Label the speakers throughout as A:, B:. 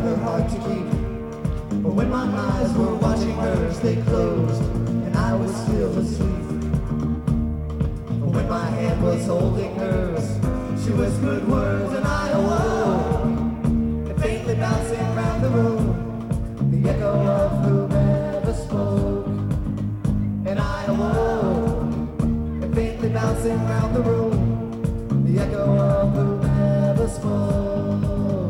A: rather hard to keep. But when my eyes were watching hers, they closed, and I was still asleep. But when my hand was holding hers, she whispered words, and I awoke, and faintly bouncing round the room, the echo of whomever spoke. And I awoke, and faintly bouncing round the room, the echo of whomever spoke.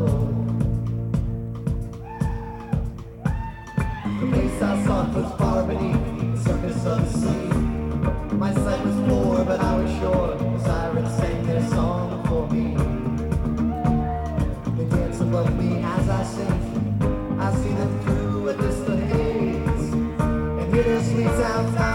A: The place I sought was far beneath the surface of the sea. My sight was poor, but I was sure the sirens sang their song for me. They dance above me as I sing. I see them through a distant haze, and hear their sweet sounds.